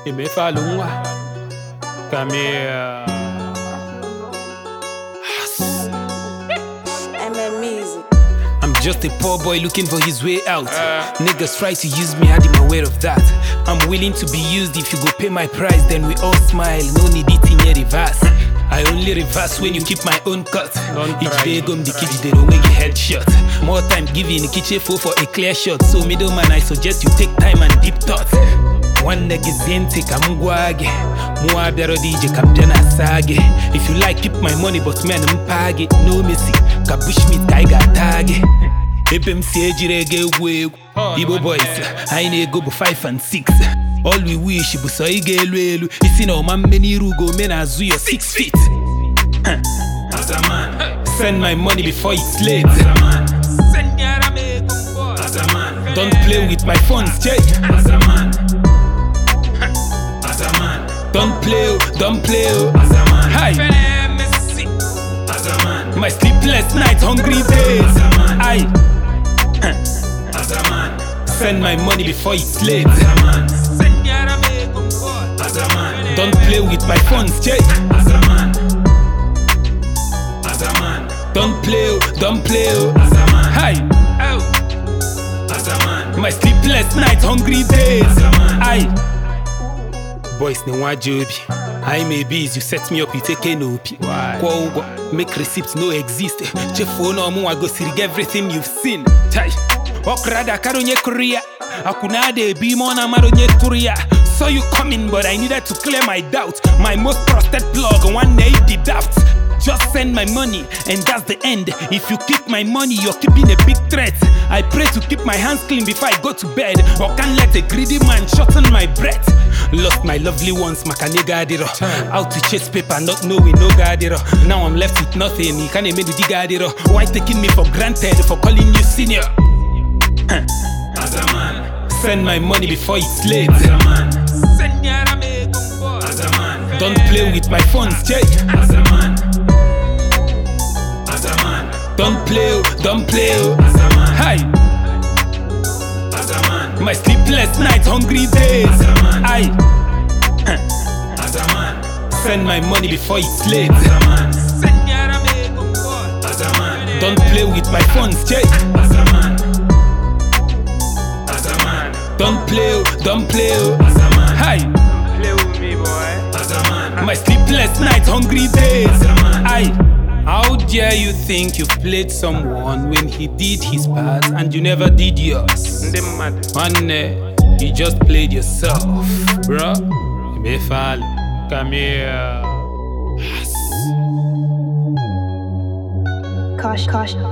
Imefalungwa Kamea Music. I'm just a poor boy looking for his way out. Niggas try to use me, I'm aware of that. I'm willing to be used. If you go pay my price, then we all smile. No need it in your reverse. I only reverse when you keep my own cut. Each day gum the kitchen, they don't make a headshot. More time giving the kitchen for a clear shot. So middleman, I suggest you take time and deep thought. One nigga zente kamungwage Muabero DJ kapjana sage. If you like keep my money but man mpage. No missy, kapush me taiga tage. FMC ejirege ugwe Ibo boys, I need go 5 and 6. All we wish is so elu. Isi no man many rugo men azu your 6 feet. As a man, Send my money before it's late. as a man, as a man, Don't play with my funds, Jay. as a man, as a man, Don't play. as a man, Hi, as a man, my sleepless nights, hungry days. I as a man, send my money before it's late. as a man, as a man, Don't play with my funds, Jay. as a man, as a man, Don't play. as a man, Hi, as a man, my sleepless nights, hungry days. as a man. I boys ne wajobi. I may be you set me up, you take a no. Why? Make receipts no exist. Che phone or mo I go sirig everything you've seen. Chai. Okrada karonye Korea. Akuna de be mona maronye Korea. Saw you coming, but I needed to clear my doubts. My most trusted plug, one day the doubts. Just send my money, and that's the end. If you keep my money, you're keeping a big threat. I pray to keep my hands clean before I go to bed, or can't let a greedy man shorten my breath. Lost my lovely ones, makanega adiro. Out to chase paper, not knowing no gadiro. Now I'm left with nothing, he can't make the gadiro. Why taking me for granted for calling you senior? As a man, Send my money before it's late. as a man, as a man, Don't play with my funds, Jay. as a man, as a man, Don't play. as a man, Hi, as a man, my sleepless nights, hungry days. I as a man, send my money before it's late. as a man, as a man, Don't play with my funds, Jay. as a man, as a man, Don't play. as a man, Hi, play with me, boy, as a man, my sleepless nights, hungry days. as a man, I how dare you think you've played someone when he did his part and you never did yours? One you just played yourself, bro. Imefal, come here. Caution.